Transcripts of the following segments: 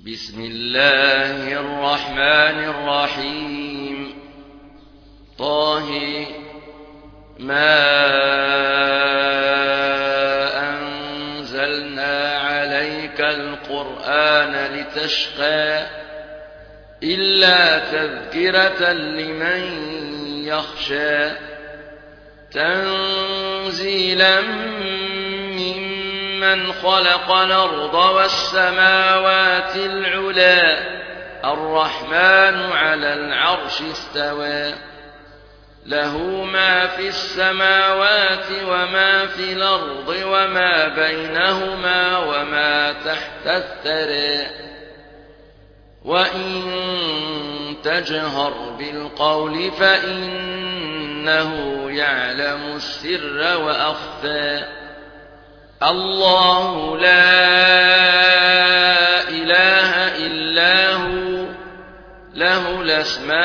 بسم الله الرحمن الرحيم. طه ما أنزلنا عليك القرآن لتشقى إلا تذكرة لمن يخشى تنزيلا ممن خلق الأرض والسماوات العلى الرحمن على العرش استوى له ما في السماوات وما في الأرض وما بينهما وما تحت الثرى وإن تجهر بالقول فإنه يعلم السر وأخفى الله لا إله إلا هو له الأسماء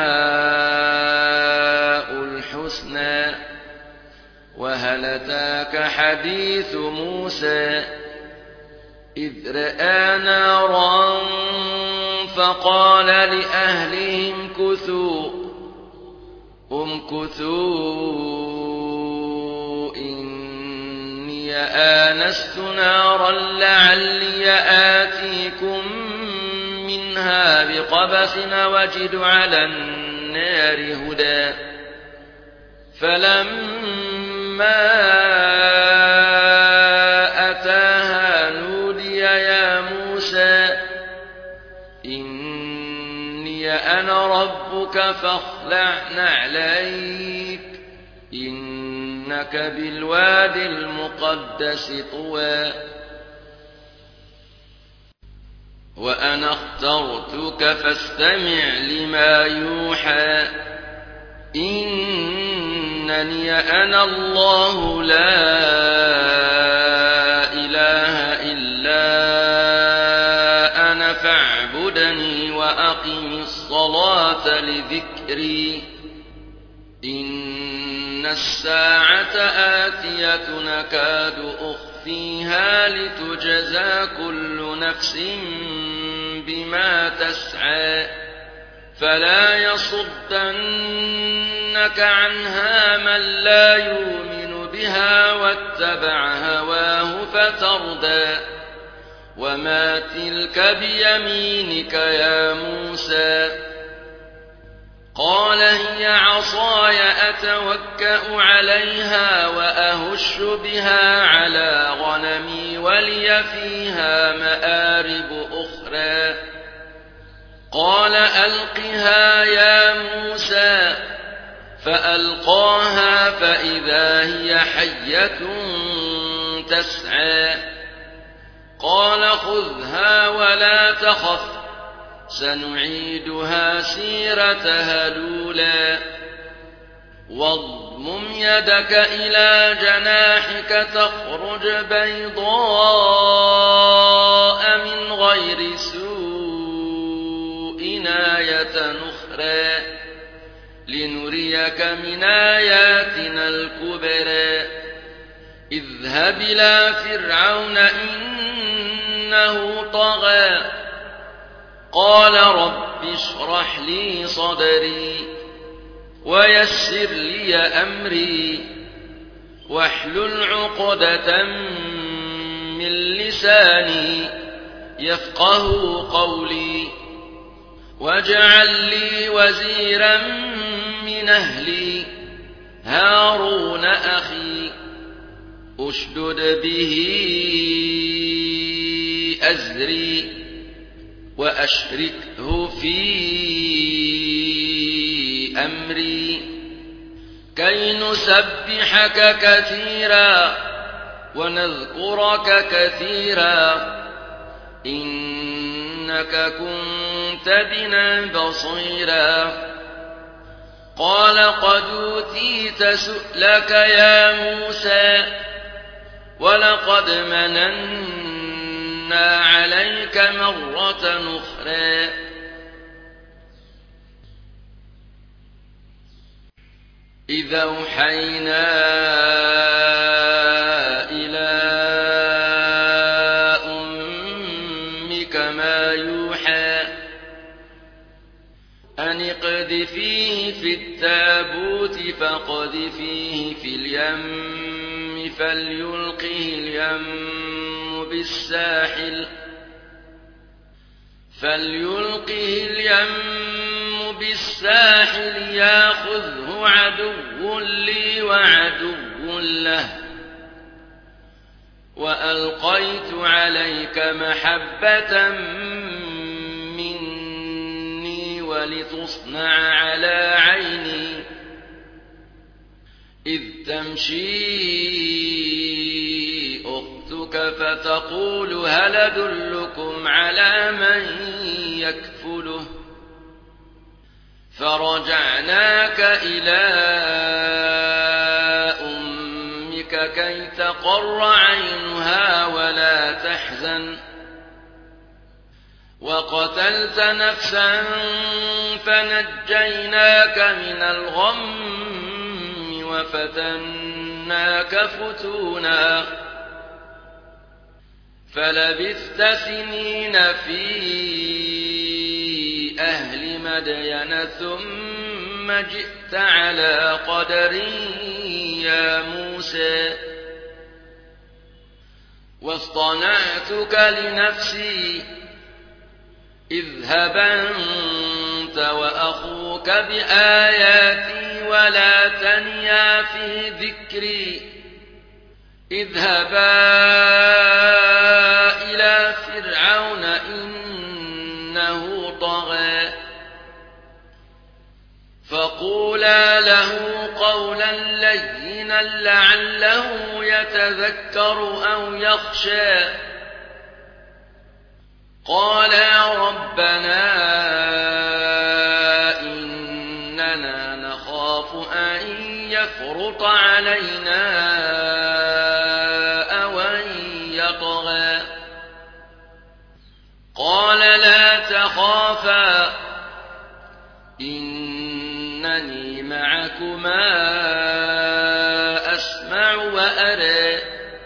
الحسنى وهل أتاك حديث موسى إذ رأى نارا فقال لأهلهم امكثوا إني آنست نارا لعلي آتيكم منها بقبس وجد على النار هدى فلما أتاها نودي يا موسى إني أنا ربك فاخلع نعليك إنك بالواد المقدس طوى وأنا اخترتك فاستمع لما يوحى إنني أنا الله لا إله إلا أنا فاعبدني وأقم الصلاة لذكري إن الساعة آتية نكاد أخفيها لتجزى كل نفس بما تسعى فلا يصدنك عنها من لا يؤمن بها واتبع هواه فتردى وما تلك بيمينك يا موسى قال هي عصاي أتوكأ عليها وأهش بها على غنمي ولي فيها مآرب أخرى قال ألقها يا موسى فألقاها فإذا هي حية تسعى قال خذها ولا تخف سنعيدها سيرتها الأولى واضمم يدك إلى جناحك تخرج بيضاء من غير سوء آية أخرى لنريك من آياتنا الكبرى اذهب إلى فرعون إنه طغى قال رب اشرح لي صدري ويسر لي أمري واحلل عقدة من لساني يفقه قولي واجعل لي وزيرا من أهلي هارون أخي أشدد به أزري وأشركه في أمري كي نسبحك كثيرا ونذكرك كثيرا إنك كنت بنا بصيرا قال قد أوتيت سؤلك يا موسى ولقد مننا عليك مرة أخرى إذا أوحينا إلى أمك ما ما يوحى أن اقذفيه في التابوت فاقذفيه في اليم فليلقه اليم بالساحل ياخذه عدو لي وعدو له وألقيت عليك محبة مني ولتصنع على عيني إذ تمشي أختك فتقول هل أدلكم على من يكفله فرجعناك إلى أمك كي تقر عينها ولا تحزن وقتلت نفسا فنجيناك من الغم وفتناك فتونا فلبثت سنين في أهل مدين ثم جئت على قدر يا موسى واصطنعتك لنفسي اذهب أنت وأخوك بآياتي ولا تنيا في ذكري اذهبا إلى فرعون إنه طغى فقولا له قولا لينا لعله يتذكر أو يخشى قالا ربنا إننا نخاف أن يفرط علينا أو أن يطغى قال لا تخافا إنني معكما أسمع وأرى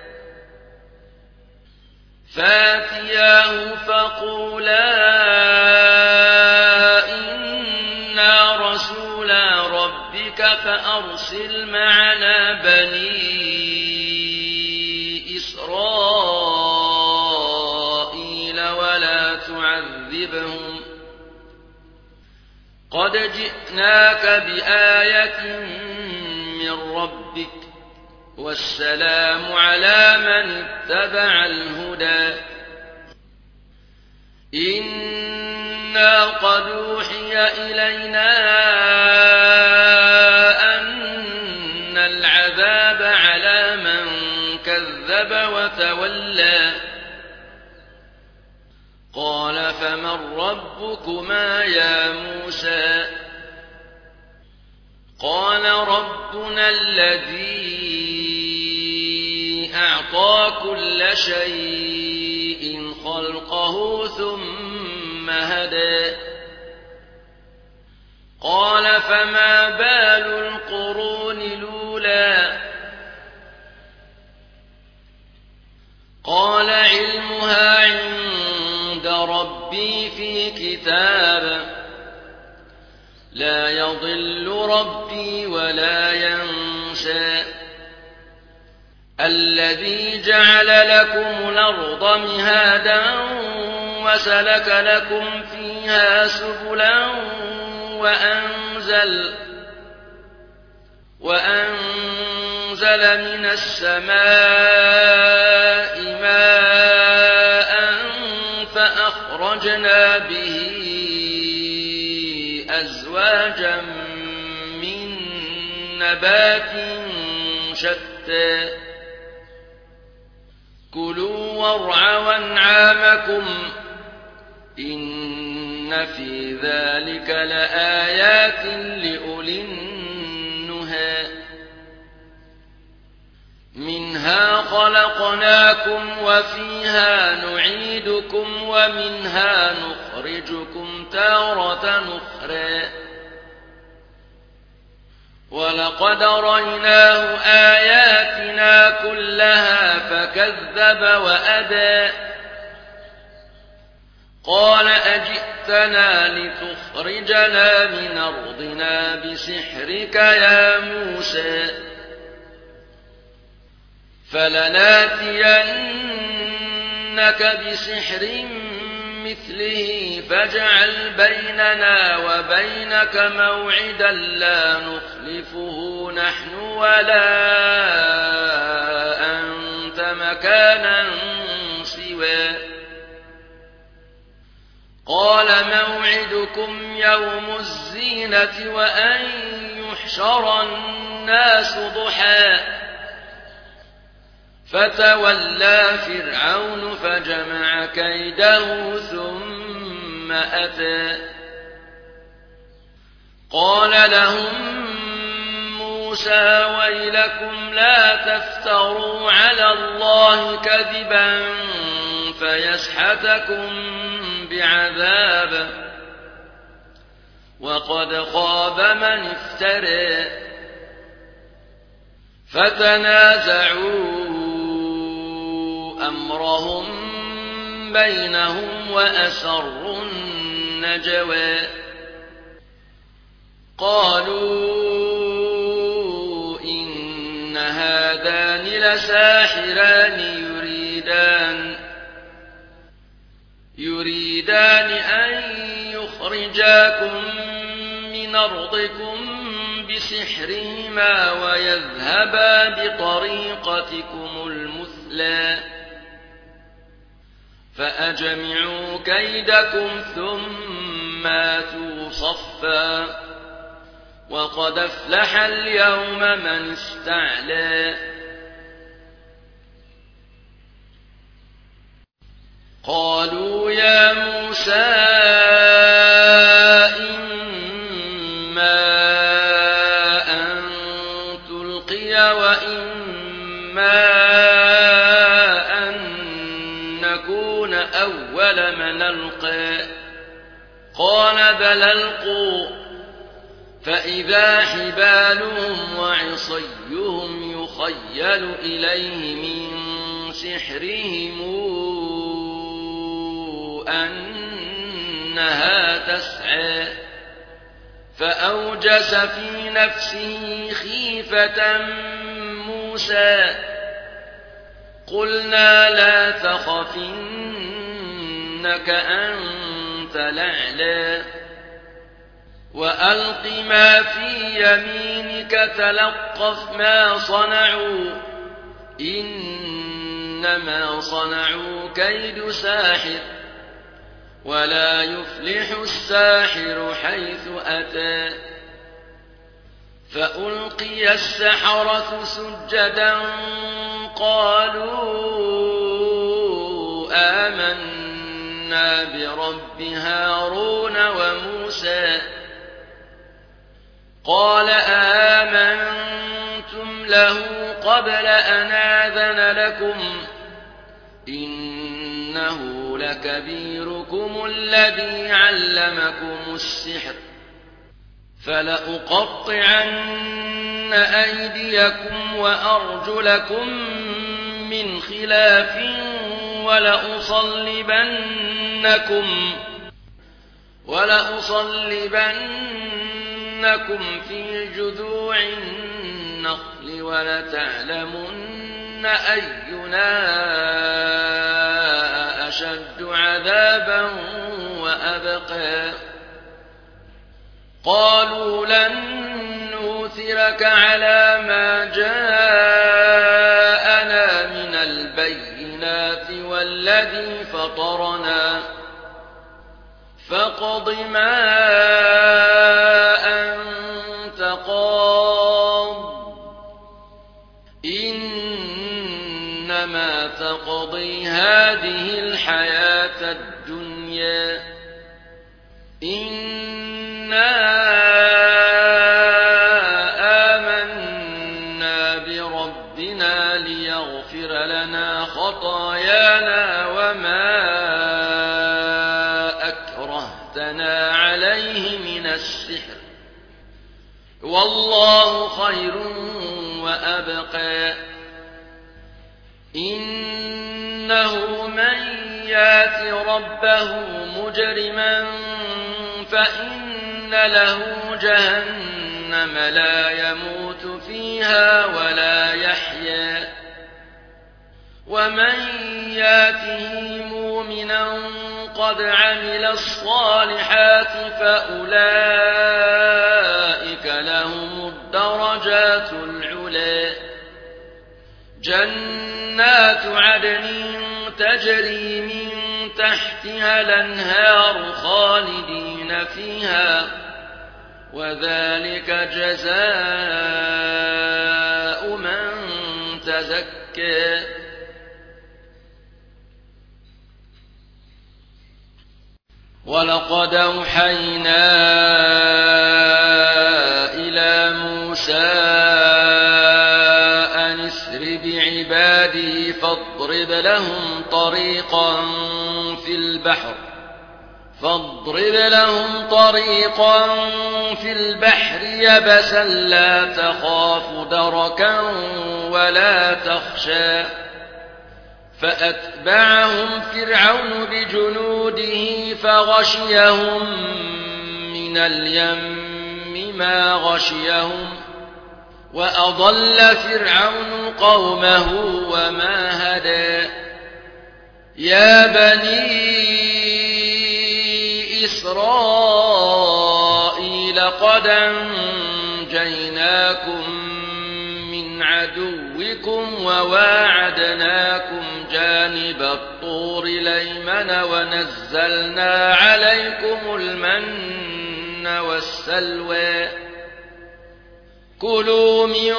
فاتياه فقولا إنا رسولا ربك فأرسل معنا بني إسرائيل ولا تعذبهم قد جئناك بآية من ربك والسلام على من اتبع الهدى إنا قد أوحي إلينا أن العذاب على من كذب وتولى قال فمن ربكما يا موسى قال ربنا الذي أعطى كل شيء خلقه ثم هدى قال فما بال القرون الأولى قال علمها عند ربي في كتاب لا يضل ربي ولا ينسى الذي جعل لكم الأرض مهادا وسلك لكم فيها سبلا وأنزل من السماء ماء فأخرجنا به أزواجا من نبات شتى كلوا وارعوا أنعامكم إن في ذلك لآيات لأولي النهى منها خلقناكم وفيها نعيدكم ومنها نخرجكم تارة أخرى ولقد رأيناه آياتنا كلها فكذب وأبى قال أجئتنا لتخرجنا من أرضنا بسحرك يا موسى فلناتينك بسحر مثله فاجعل بيننا وبينك موعدا لا نخلفه نحن ولا أنت مكانا سواه قال موعدكم يوم الزينة وأن يحشر الناس ضحى فتولى فرعون فجمع كيده ثم أتى قال لهم موسى ويلكم لا تفتروا على الله كذبا فيسحتكم بعذاب وقد خاب من افترى فتنازعوا أمرهم بينهم وأسروا النجوى قالوا إن هذان لساحران يريدان أن يخرجاكم من أرضكم بسحرهما ويذهبا بطريقتكم المثلى فأجمعوا كيدكم ثم آتوا صفا وقد أفلح اليوم من استعلى قالوا يا موسى إما أن تلقي وإما أن نكون أول من ألقى قال بل ألقوا فإذا حبالهم وعصيهم يخيل إليه من سحرهم أنها تسعى فأوجس في نفسه خيفة موسى قلنا لا تخف إنك أنت الأعلى وألق ما في يمينك تلقف ما صنعوا إنما صنعوا كيد ساحر ولا يفلح الساحر حيث أتى فألقي السحرة سجدا قالوا آمنا برب هارون وموسى قال آمنتم له قبل أن آذن لكم إنه لكبيركم الذي علمكم السحر فلأقطعن أيديكم وأرجلكم من خلاف ولأصلبنكم في جذوع النخل ولتعلمن أينا أشد عذابا وأبقى قالوا لن نؤثرك على ما جاءنا من البينات والذي فطرنا فاقض ما أنت قاض إنما تقضي هذه الحياة الدنيا إنا آمنا بربنا ليغفر لنا خطايانا وما أكرهتنا عليه من السحر والله خير وأبقى إنه من يات ربه مجرما فإن له جهنم لا يموت فيها ولا يحيا ومن ياته مؤمنا قد عمل الصالحات فأولئك لهم الدرجات العلى جنات عدن تجري من تحتها الأنهار خالدين فيها وذلك جزاء من تزكى ولقد أوحينا إلى موسى أن اسر بعبادي فاضرب لهم طريقا في البحر يبسا لا تخاف دركا ولا تخشى فأتبعهم فرعون بجنوده فغشيهم من اليم ما غشيهم وأضل فرعون قومه وما هدى يا بني إسرائيل قد أنجيناكم من عدوكم وواعدناكم جانب الطور الأيمن ونزلنا عليكم المن والسلوى كلوا من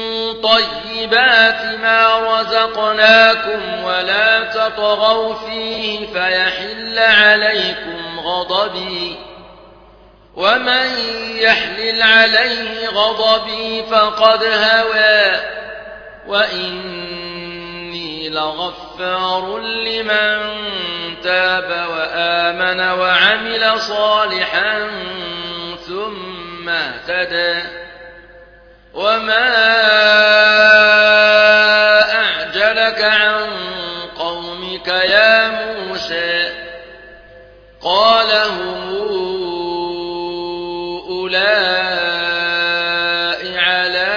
طيبات ما رزقناكم ولا تطغوا فيه فيحل عليكم غضبي ومن يحلل عليه غضبي فقد هوى وإني لغفار لمن تاب وآمن وعمل صالحا ثم اهتدى وما أعجلك عن قومك يا موسى قال هم أولئك على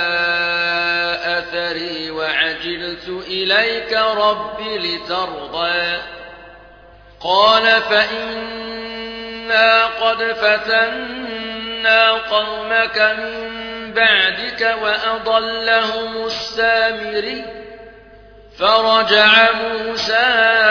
أثري وعجلت إليك رب لترضى قال فإنا قد فتنا قومك من بعدك وأضلهم السامري فرجع موسى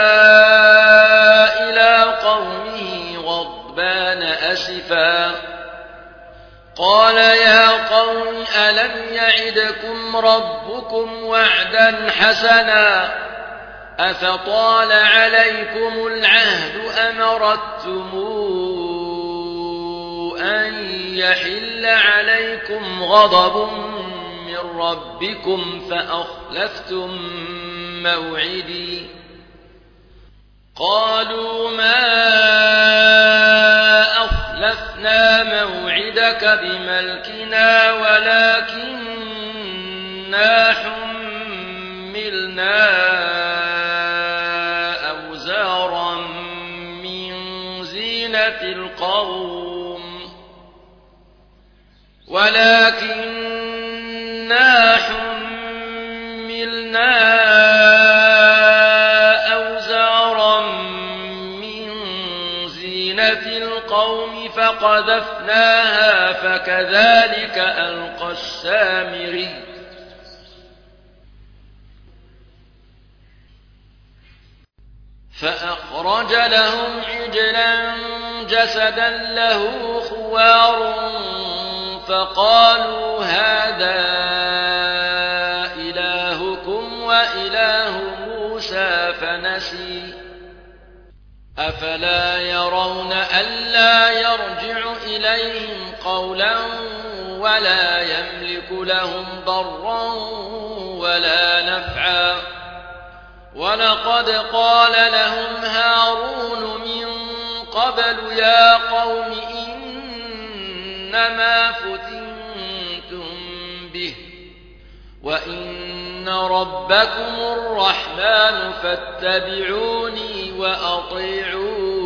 إلى قومه غضبان أسفا قال يا قوم ألم يعدكم ربكم وعدا حسنا أفطال عليكم العهد أم أردتم أن يحل عليكم غضب من ربكم فأخلفتم موعدي قالوا ما أخلفنا موعدك بملكنا ولكننا حملنا أوزارا من زينة القوم فقذفناها فكذلك ألقى السامري فأخرج لهم عجلا جسدا له خوار فقالوا هذا إلهكم وإله موسى فنسي أفلا يرون ألا يرجع إليهم قولا ولا يملك لهم ضرا ولا نفعا ولقد قال لهم هارون من قبل يا قوم إنما فتنتم به وإن ربكم الرحمن فاتبعوني وأطيعوا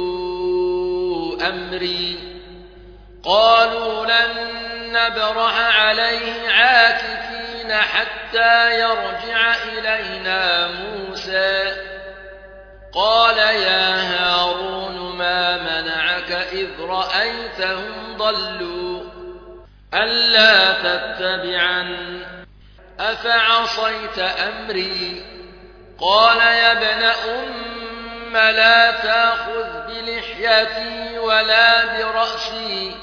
أمري. قالوا لن نبرح عليه عاكفين حتى يرجع إلينا موسى. قال يا هارون ما منعك إذ رأيتهم ضلوا ألا تتبعن أفعصيت أمري. قال يا ابن أم لا تأخذ بلحيتي ولا برأسي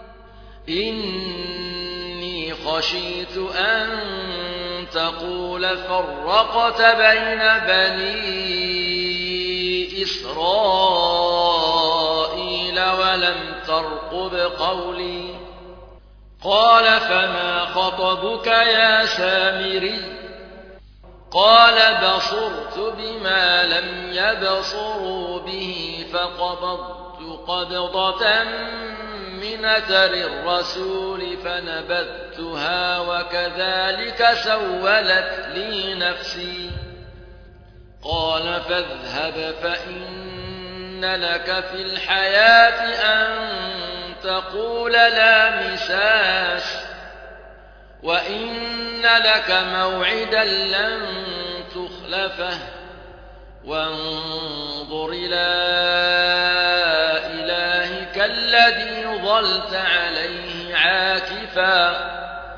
إني خشيت أن تقول فرقت بين بني إسرائيل ولم ترقب قولي. قال فما خطبك يا سامري. قال بصرت بما لم يبصروا به فقبضت قبضة من أثر الرسول فنبذتها وكذلك سولت لي نفسي. قال فاذهب فإن لك في الحياة أن تقول لا مساس وإن لك موعدا لن تخلفه وانظر إلى إلهك الذي ظلت عليه عاكفا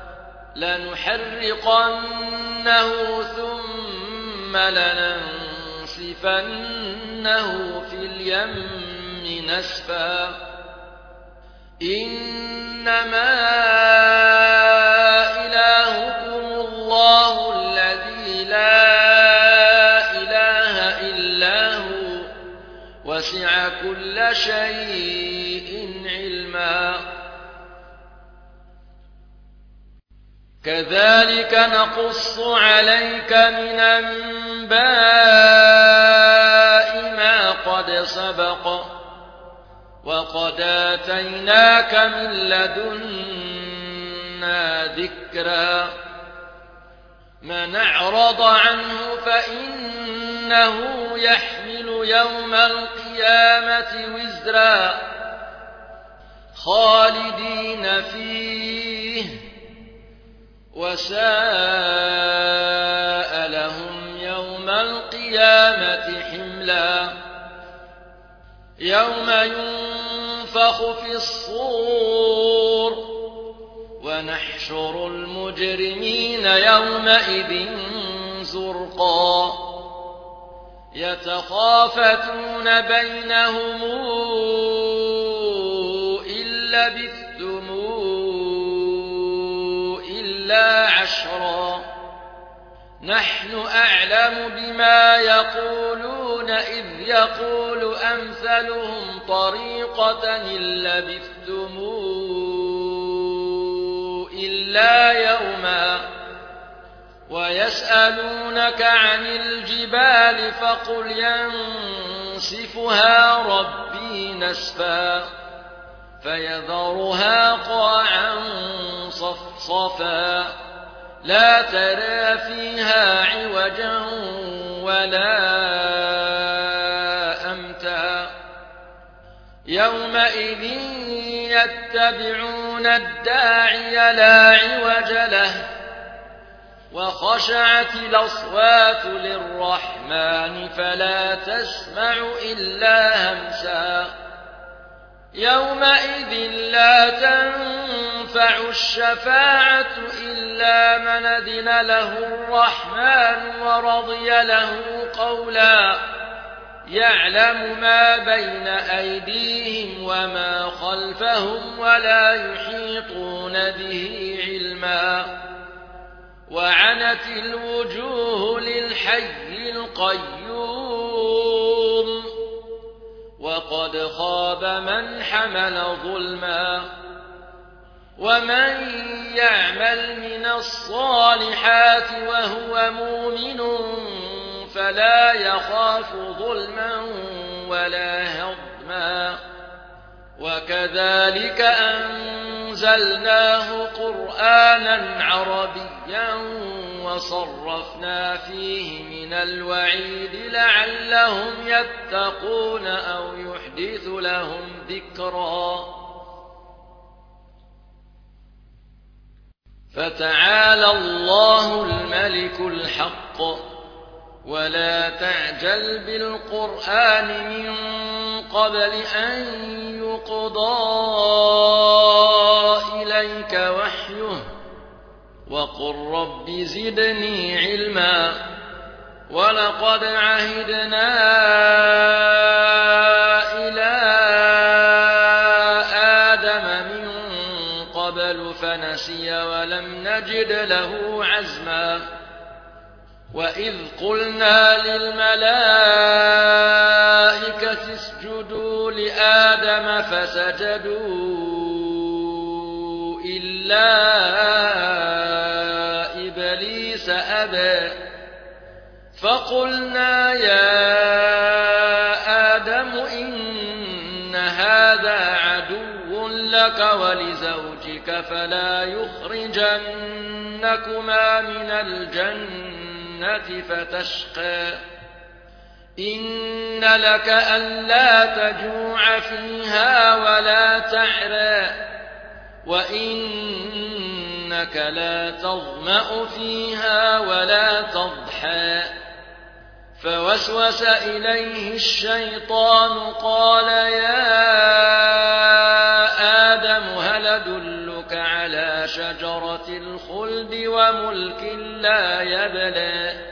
لنحرقنه ثم لننسفنه في اليم نسفا. إنما إلهكم الله الذي لا إله إلا هو وسع كل شيء علما. كذلك نقص عليك من أنباء ما قد سبق وقد آتيناك من لدنا ذكرا. من أعرض عنه فإنه يحمل يوم القيامة وزرا خالدين فيه وساء لهم يوم القيامة حملا. يوم ينفخ في الصور ونحشر المجرمين يومئذ زرقا يتخافتون بينهم إن لبثتم إلا عشرا نحن أعلم بما يقولون إذ يقول أمثلهم طريقة إن لبثتم إلا يوما ويسألونك عن الجبال فقل ينسفها ربي نسفا فيذرها قاعا صفصفا لا ترى فيها عوجا ولا أمتا. يومئذ يتبعون الداعي لا عوج له وخشعت الأصوات للرحمن فلا تسمع إلا همسا. يومئذ لا تنفع الشفاعة إلا من أذن له الرحمن ورضي له قولا. يعلم ما بين أيديهم وما خلفهم ولا يحيطون به علما. وعنت الوجوه للحي القيوم وقد خاب من حمل ظلما. ومن يعمل من الصالحات وهو مؤمن فلا يخاف ظلما ولا هضما. وكذلك أنزلناه قرآنا عربيا وصرفنا فيه من الوعيد لعلهم يتقون أو يحدث لهم ذكرا فتعالى الله الملك الحق ولا تعجل بالقرآن من قبل أن يقضى إليك وحيه وقل رب زدني علما ولقد عهدنا إلى آدم من قبل فنسي ولم نجد له عزما وإذ قلنا للملائكة اسجدوا لآدم فسجدوا إلا إبليس أبى فقلنا يا آدم إن هذا عدو لك ولزوجك فلا يخرجنكما من الجنة فتشقى إن لك ألا تجوع فيها ولا تعرى وإنك لا تظمأ فيها ولا تضحى فوسوس إليه الشيطان قال يا آدم هل أدلك على شجرة الخلد وملك لا يبلى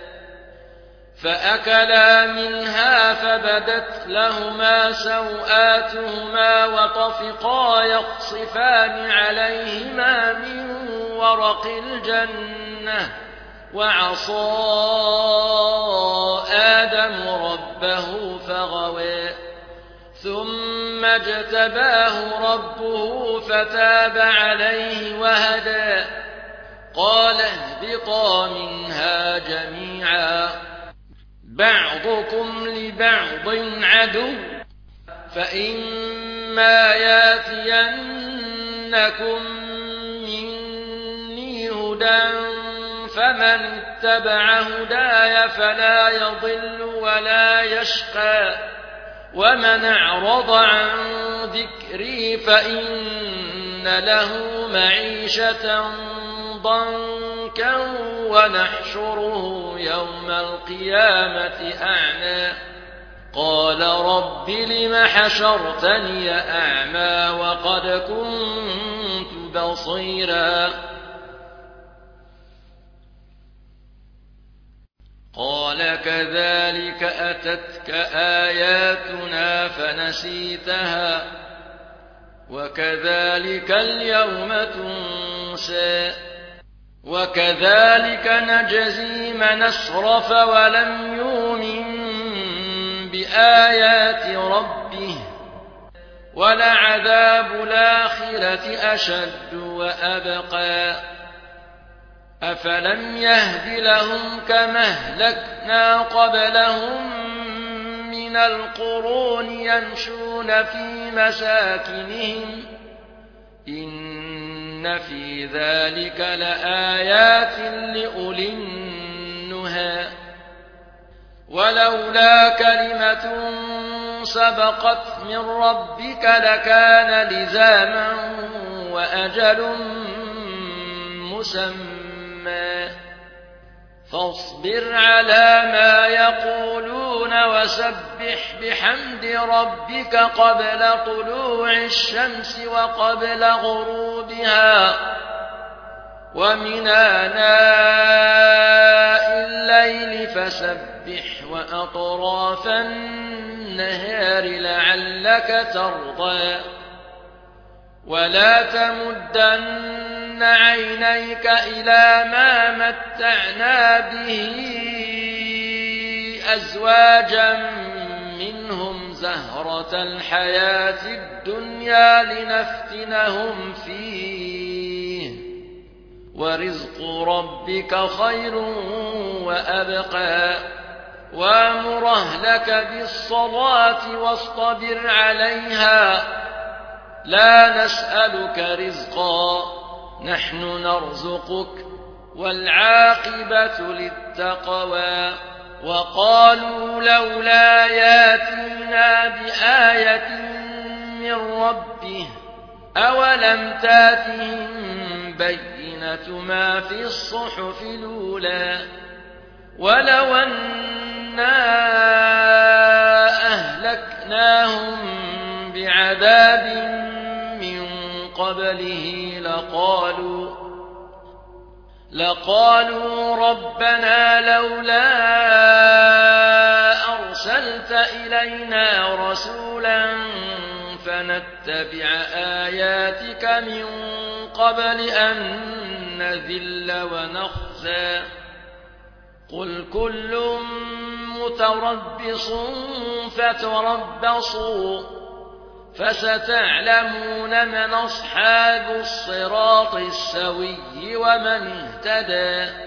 فأكلا منها فبدت لهما سوآتهما وطفقا يخصفان عليهما من ورق الجنة وعصى آدم ربه فغوى ثم اجتباه ربه فتاب عليه وهدى قال اهبطا منها جميعا بعضكم لبعض عدو فإما ياتينكم مني هدى فمن اتبع هداي فلا يضل ولا يشقى ومن أعرض عن ذكري فإن له معيشة ضنكا ونحشره يوم القيامة أعمى قال رب لم حشرتني أعمى وقد كنت بصيرا قال كذلك أتتك آياتنا فنسيتها وكذلك اليوم تنسى وكذلك نجزي من أسرف ولم يؤمن بآيات ربه ولعذاب الآخرة أشد وأبقى أفلم يهد لهم كما أهلكنا قبلهم من القرون يمشون في مساكنهم إن في ذلك لآيات لأولي النهى ولولا كلمة سبقت من ربك لكان لزاما وأجل مسمى فاصبر على ما يقولون وسبح بحمد ربك قبل طلوع الشمس وقبل غروبها ومن آناء الليل فسبح وأطراف النهار لعلك ترضى ولا تمدن عينيك إلى ما متعنا به أزواجا منهم زهرة الحياة الدنيا لنفتنهم فيه ورزق ربك خير وأبقى وامر أهلك بالصلاة واصطبر عليها لا نسألك رزقا نحن نرزقك والعاقبة للتقوى وقالوا لولا ياتينا بآية من ربه أولم تاتهم بينة ما في الصحف الأولى ولو أنا أهلكناهم بعذاب من قبله لقالوا ربنا لولا أرسلت إلينا رسولا فنتبع آياتك من قبل أن نذل ونخزى قل كل متربص فتربصوا فستعلمون من أصحاب الصراط السوي ومن اهتدى